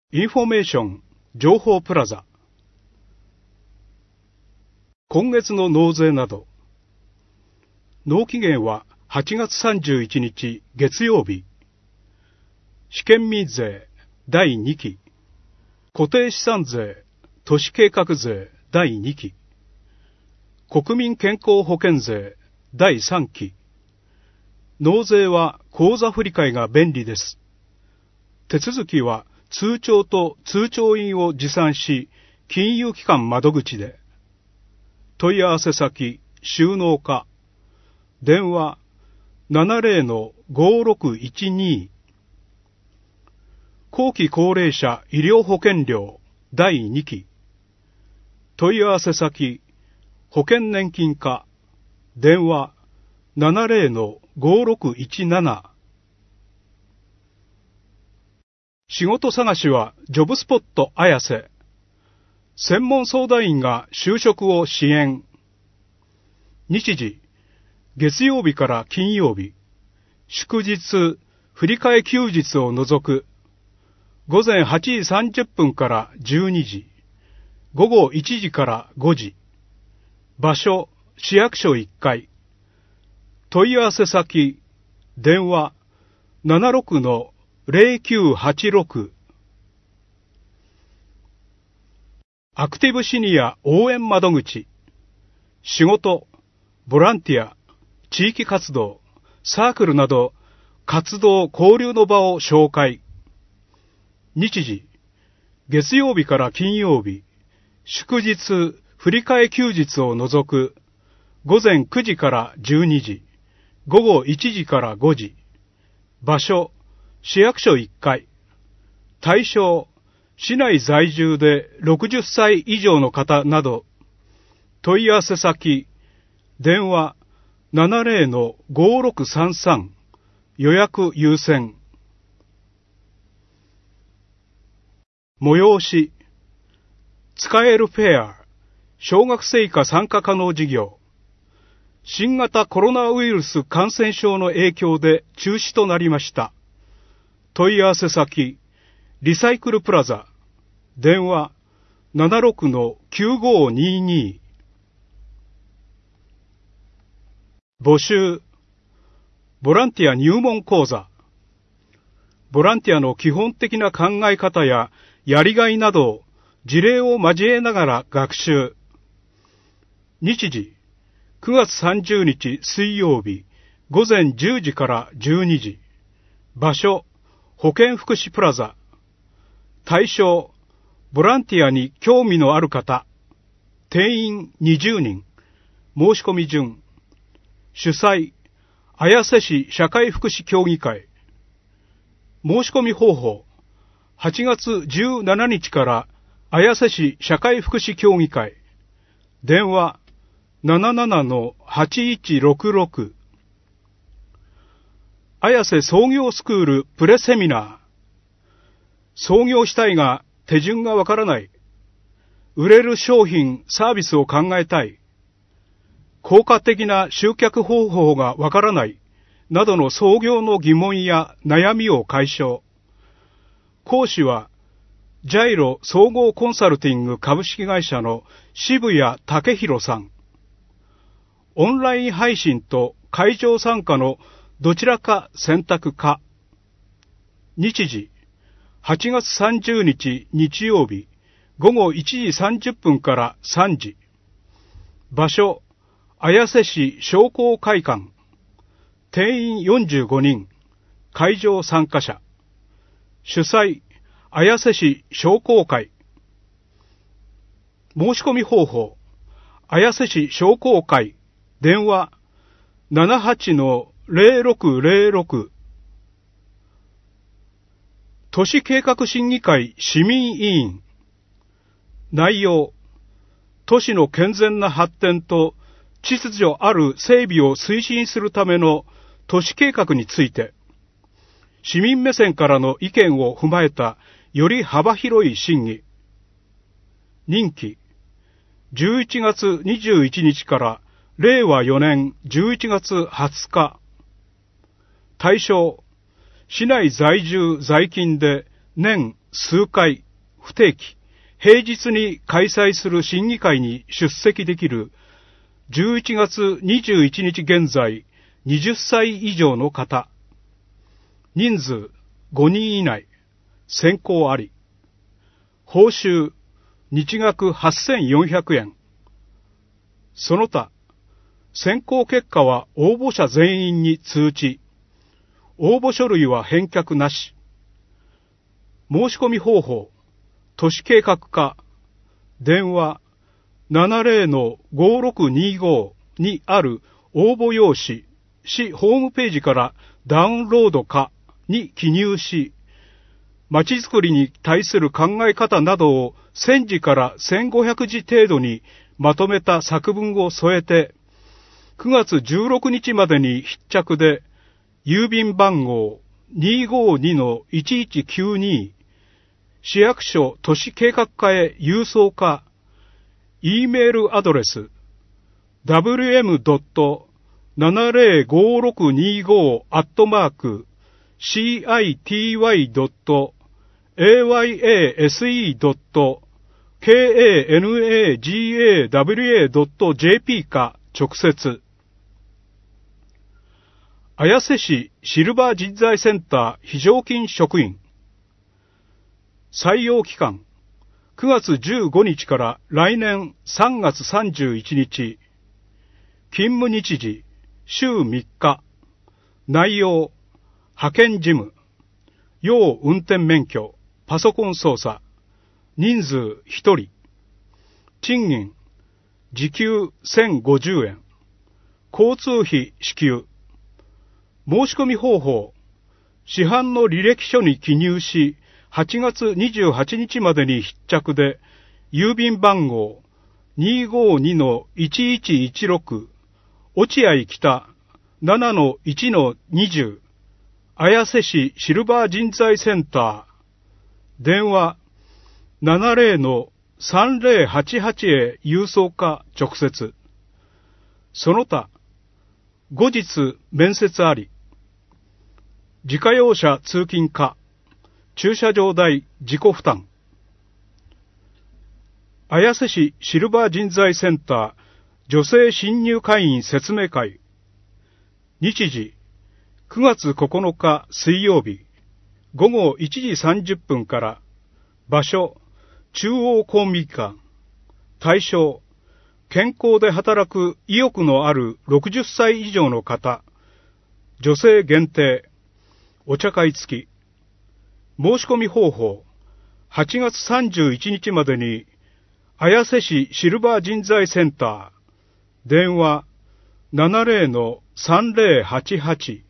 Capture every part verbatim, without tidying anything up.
インフォメーション情報プラザ。今月の納税など。納期限ははちがつさんじゅういちにち月曜日。試験民税だいにき。固定資産税、都市計画税だいにき。国民健康保険税だいさんき。納税は口座振替が便利です。手続きは通帳と通帳印を持参し、金融機関窓口で。問い合わせ先、収納課。電話、ななゼロのごろくいちに。後期高齢者医療保険料だいにき。問い合わせ先、保険年金課。電話、ななゼロのごろくいちなな。仕事探しはジョブスポット綾瀬。専門相談員が就職を支援。日時、月曜日から金曜日。祝日、振り替え休日を除く。午前はちじさんじゅっぷんからじゅうにじ。午後いちじからごじ。場所、市役所いっかい。問い合わせ先、電話、ななろくのゼロきゅうはちろく。アクティブシニア応援窓口。仕事、ボランティア、地域活動、サークルなど活動交流の場を紹介。日時、月曜日から金曜日。祝日、振り替え休日を除く。午前くじからじゅうにじ。午後いちじからごじ。場所、市役所いっかい。対象、市内在住でろくじゅっさい以上の方など。問い合わせ先、電話 ななゼロのごろくさんさん。予約優先。催し、使えるフェア、小学生以下参加可能事業。新型コロナウイルス感染症の影響で中止となりました。問い合わせ先、リサイクルプラザ。電話、ななろくのきゅうごにに。募集、ボランティア入門講座。ボランティアの基本的な考え方ややりがいなど、事例を交えながら学習。日時、くがつさんじゅうにち水曜日、午前じゅうじからじゅうにじ。場所、保健福祉プラザ。対象、ボランティアに興味のある方。定員にじゅうにん。申し込み順。主催、綾瀬市社会福祉協議会。申し込み方法、はちがつじゅうしちにちから綾瀬市社会福祉協議会。電話、ななななのはちいちろくろく。綾瀬創業スクールプレセミナー。創業したいが手順がわからない。売れる商品、サービスを考えたい。効果的な集客方法がわからない。などの創業の疑問や悩みを解消。講師は、ジャイロ総合コンサルティング株式会社の渋谷武弘さん。オンライン配信と会場参加のどちらか選択か。日時、はちがつさんじゅうにち日曜日、午後いちじさんじゅっぷんからさんじ。場所、綾瀬市商工会館。定員よんじゅうごにん。会場参加者。主催、綾瀬市商工会。申し込み方法、綾瀬市商工会。電話、ななはちのゼロろくゼロろく。都市計画審議会市民委員。内容、都市の健全な発展と秩序ある整備を推進するための都市計画について、市民目線からの意見を踏まえたより幅広い審議。任期、じゅういちがつにじゅういちにちかられいわよねんじゅういちがつはつか。対象、市内在住在勤で年数回、不定期、平日に開催する審議会に出席できるじゅういちがつにじゅういちにち現在はたち以上の方、人数ごにん以内、選考あり、報酬日額はっせんよんひゃくえん、その他、選考結果は応募者全員に通知、応募書類は返却なし、申し込み方法、都市計画課、電話 ななゼロのごろくにご にある応募用紙、市ホームページからダウンロードかに記入し、まちづくりに対する考え方などをせんじからせんごひゃくじ程度にまとめた作文を添えて、くがつじゅうろくにちまでに必着で、郵便番号 にーごーにのいちいちきゅうに、市役所都市計画課へ郵送か、E メールアドレス ダブリューエムドットななゼロごろくにご アットマーク シーアイティーワイドットエーワイエーエスイードットケーエーエヌエージーエーダブリューエードットジェーピー か直接。綾瀬市シルバー人材センター非常勤職員。採用期間くがつじゅうごにちから来年さんがつさんじゅういちにち。勤務日時週みっか。内容派遣事務、要運転免許、パソコン操作。人数ひとり。賃金時給せんごじゅうえん。交通費支給。申し込み方法、市販の履歴書に記入し、はちがつにじゅうはちにちまでに必着で、郵便番号 にーごーにのいちいちいちろく、落合北 ななのいちのにじゅう、綾瀬市シルバー人材センター、電話 ななゼロのさんゼロはちはち へ郵送か直接。その他、後日面接あり。自家用車通勤か、駐車場代自己負担。綾瀬市シルバー人材センター女性新入会員説明会。日時くがつここのか水曜日ごごいちじさんじゅっぷんから。場所中央公民館。対象健康で働く意欲のあるろくじゅっさい以上の方。女性限定。お茶会付き。申し込み方法。はちがつさんじゅういちにちまでに、綾瀬市シルバー人材センター。電話 ななゼロのさんゼロはちはち。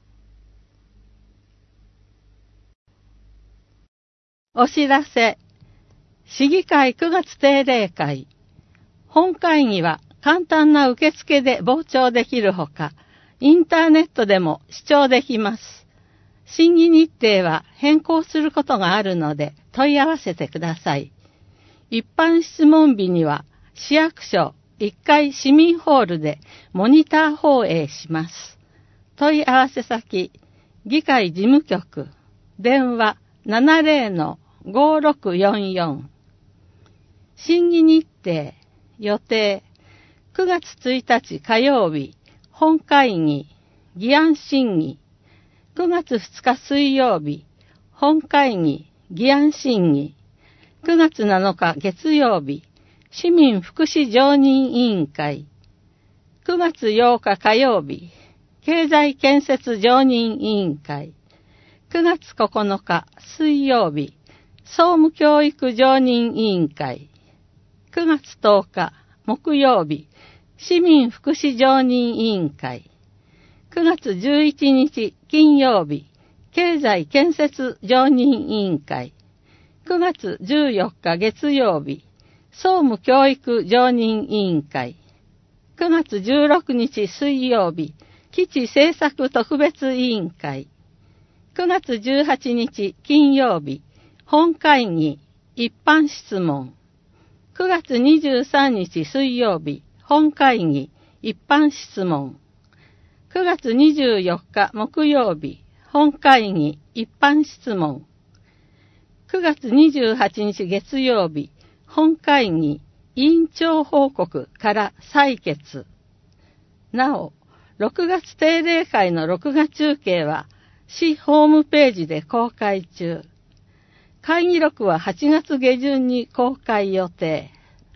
お知らせ。市議会くがつ定例会。本会議は簡単な受付で傍聴できるほか、インターネットでも視聴できます。審議日程は変更することがあるので問い合わせてください。一般質問日には市役所いっかい市民ホールでモニター放映します。問い合わせ先、議会事務局、電話 ななゼロのごろくよんよん。審議日程、予定、くがつついたち火曜日、本会議、議案審議、くがつふつか水曜日、本会議、議案審議、くがつなのか月曜日、市民福祉常任委員会、くがつようか火曜日、経済建設常任委員会、くがつここのか水曜日、総務教育常任委員会、くがつとおか木曜日、市民福祉常任委員会、くがつじゅういちにち金曜日、経済建設常任委員会、くがつじゅうよっか月曜日、総務教育常任委員会、くがつじゅうろくにち水曜日、基地政策特別委員会、くがつじゅうはちにち金曜日、本会議、一般質問、くがつにじゅうさんにち水曜日、本会議、一般質問、くがつにじゅうよっか木曜日、本会議、一般質問、 くがつにじゅうはちにち月曜日、本会議委員長報告から採決。なお、ろくがつ定例会の録画中継は市ホームページで公開中。会議録ははちがつ下旬に公開予定。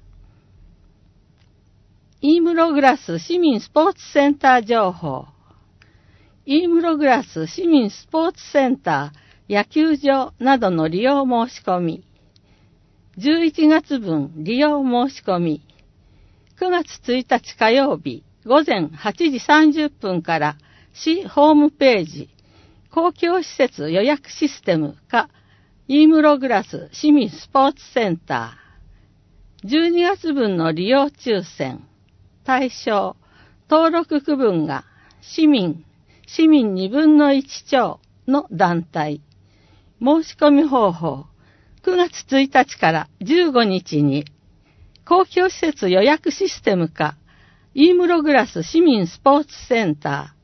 イームログラス市民スポーツセンター情報。イームログラス市民スポーツセンター野球場などの利用申し込み。じゅういちがつぶん利用申し込み。くがつついたち火曜日午前はちじさんじゅっぷんから市ホームページ公共施設予約システムかイームログラス市民スポーツセンター。じゅうにがつぶんの利用抽選。対象、登録区分が市民、市民にぶんのいち超の団体。申し込み方法、くがつついたちからじゅうごにちに公共施設予約システムかイームログラス市民スポーツセンタ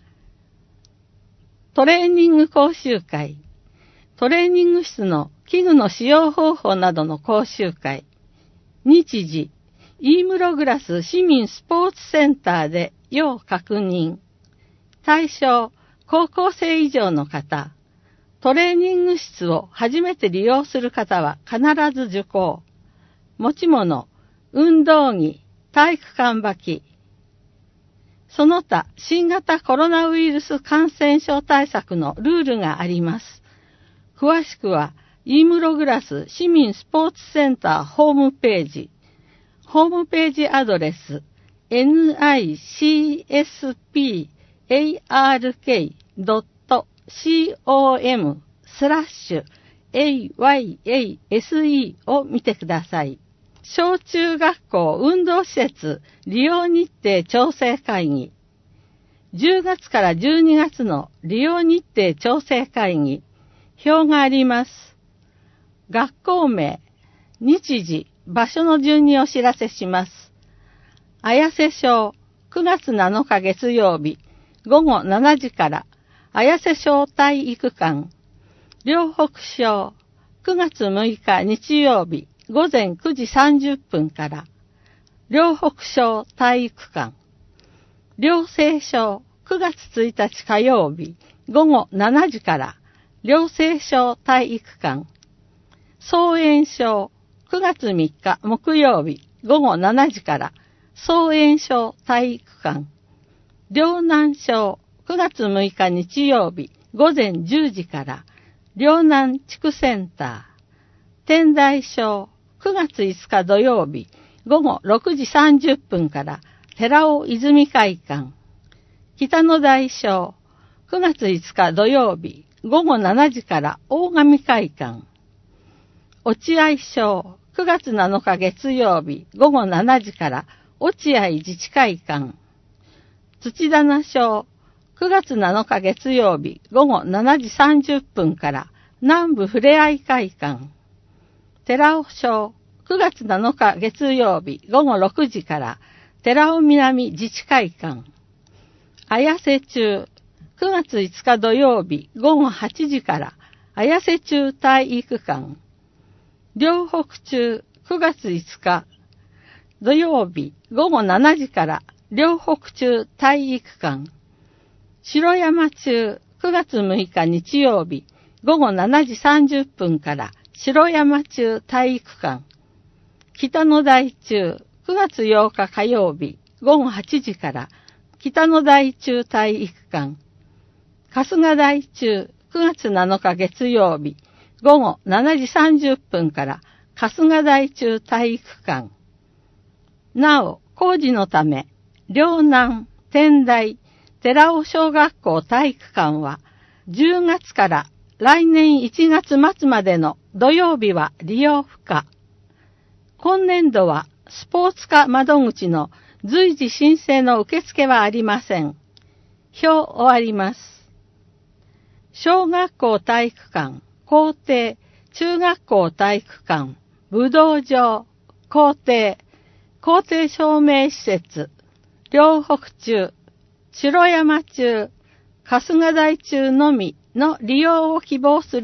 ー。トレーニング講習会。トレーニング室の器具の使用方法などの講習会。日時、イームログラス市民スポーツセンターで要確認。対象、高校生以上の方。トレーニング室を初めて利用する方は必ず受講。持ち物、運動着、体育館履き。その他、新型コロナウイルス感染症対策のルールがあります。詳しくは、イームログラス市民スポーツセンターホームページ。ホームページアドレス ニックスピーアールケードットコム スラッシュ エーワイエーエスイー を見てください。小中学校運動施設利用日程調整会議。じゅうがつからじゅうにがつの利用日程調整会議。表があります。学校名、日時、場所の順にお知らせします。綾瀬小、くがつなのか月曜日、ごごしちじから、綾瀬小体育館。両北小、くがつむいか日曜日、ごぜんくじさんじゅっぷんから、両北小体育館。両西小、くがつついたち火曜日、ごごしちじから、両西小体育館。総園小、くがつみっか木曜日ごごしちじから総園小体育館。両南小、くがつむいか日曜日ごぜんじゅうじから両南地区センター。天台小、くがついつか土曜日ごごろくじさんじゅっぷんから寺尾泉会館。北野台小、くがついつか土曜日ごごしちじから大神会館。落合小、くがつなのか月曜日ごごしちじから落合自治会館。土棚小、くがつなのか月曜日ごごしちじさんじゅっぷんから南部ふれあい会館。寺尾小、くがつなのか月曜日ごごろくじから寺尾南自治会館。綾瀬中、くがついつか土曜日ごごはちじから綾瀬中体育館。両北中、くがついつか土曜日ごごしちじから両北中体育館。城山中、くがつむいか日曜日ごごしちじさんじゅっぷんから城山中体育館。北野台中、くがつようか火曜日ごごはちじから北野台中体育館。春日台中、くがつなのか月曜日ごごしちじさんじゅっぷんから春日台中体育館。なお、工事のため、両南、天台、寺尾小学校体育館はじゅうがつから来年いちがつまつまでの土曜日は利用不可。今年度はスポーツ課窓口の随時申請の受付はありません。表終わります。小学校体育館、校庭、中学校体育館、武道場、校庭、校庭照明施設、両北中、城山中、春日台中のみの利用を希望する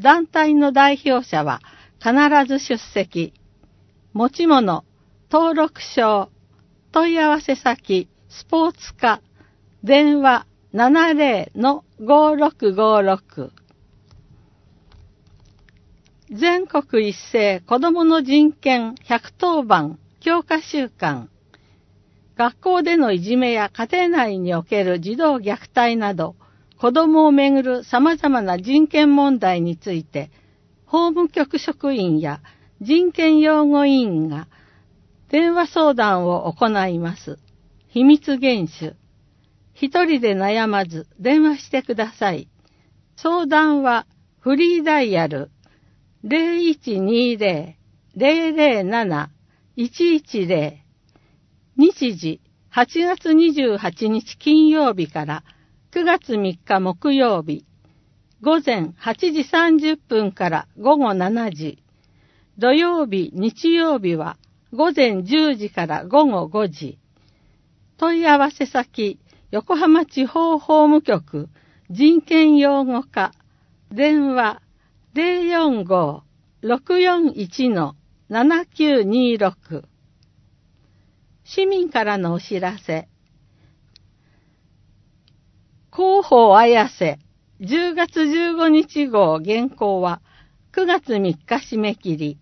団体の代表者は必ず出席。持ち物、登録証、問い合わせ先、スポーツ課、電話 ななぜろ のごろくごろく。全国一斉子どもの人権ひゃくとおばん強化週間。学校でのいじめや家庭内における児童虐待など、子どもをめぐる様々な人権問題について、法務局職員や人権擁護委員が電話相談を行います。秘密厳守。一人で悩まず電話してください。相談はフリーダイヤル ゼロいちにゼロ ゼロゼロなな いちいちゼロ。日時はちがつにじゅうはちにち金曜日からくがつみっか木曜日。午前はちじさんじゅっぷんから午後しちじ。土曜日、日曜日は午前じゅうじから午後ごじ。問い合わせ先、横浜地方法務局人権擁護課、電話 ゼロよんご ろくよんいち ななきゅうにろく。市民からのお知らせ。広報綾瀬じゅうがつじゅうごにち号原稿はくがつみっか締め切り。